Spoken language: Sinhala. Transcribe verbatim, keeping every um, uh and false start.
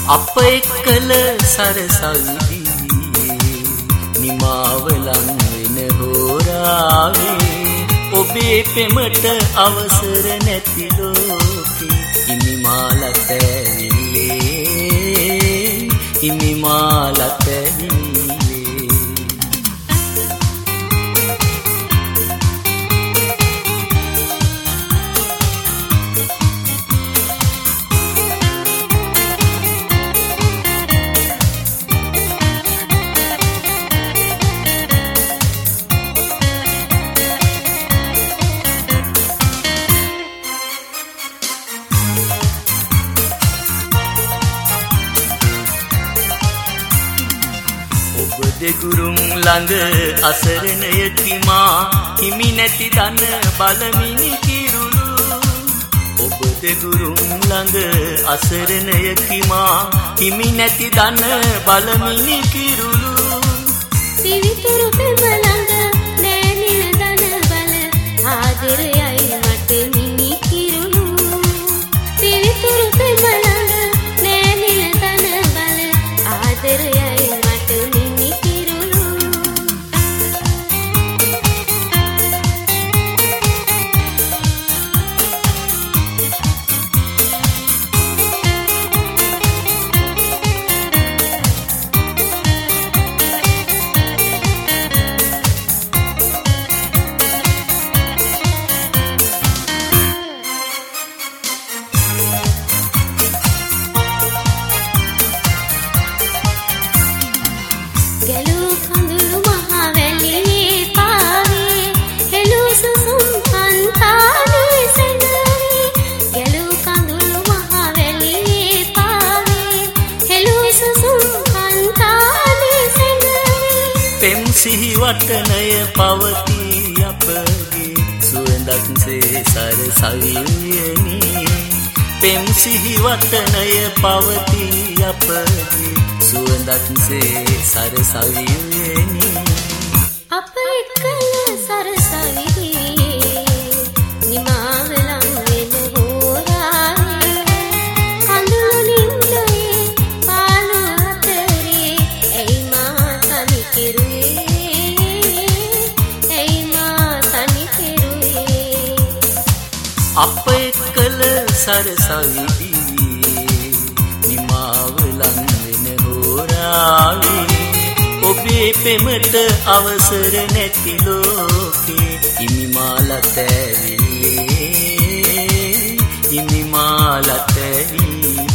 අප එක්කල සරසවිදී නිමාව ලං වෙන හෝරාවේ ඔබේ පෙමට අවසර නැති ලෝකේ ඉනිමාලත ඇවිල්ලේ ඉනිමාලත දෙගුරුම් ළඟ අසරණයකි මා හිමි නැති දන බලමිනි කිරුළු ඔබ දෙගුරුම් ළඟ අසරණයකි මා හිමි නැති දන බලමිනි කිරුළු පිවිතුරු පෙම ළඟ නෑනින දන බල ආදරයයි මට මිනි කිරුළු පිවිතුරු පෙම ළඟ නෑනින දන බල ආදරයයි සිහි වටනය පවතී අපගේ සුවඳක් සේ සරසවියනි පෙම් සිහි වටනය පවතී අපගේ සුවඳක් සේ සරසවියනි අප එක්කල සරසවිදී නිමාව ලං වෙන හෝරාවේ කඳුළු නින්දේ පාළු අතරේ ඇයි මා තනි කෙරුවේ අප එක්කල සරසවිදී නිමාව ලං වෙන හෝරාවේ ඔබේ පෙමට අවසර නැති ලෝකේ ඉනිමාලත ඇවිල්ලේ ඉනිමාලත ඇවිල්ලේ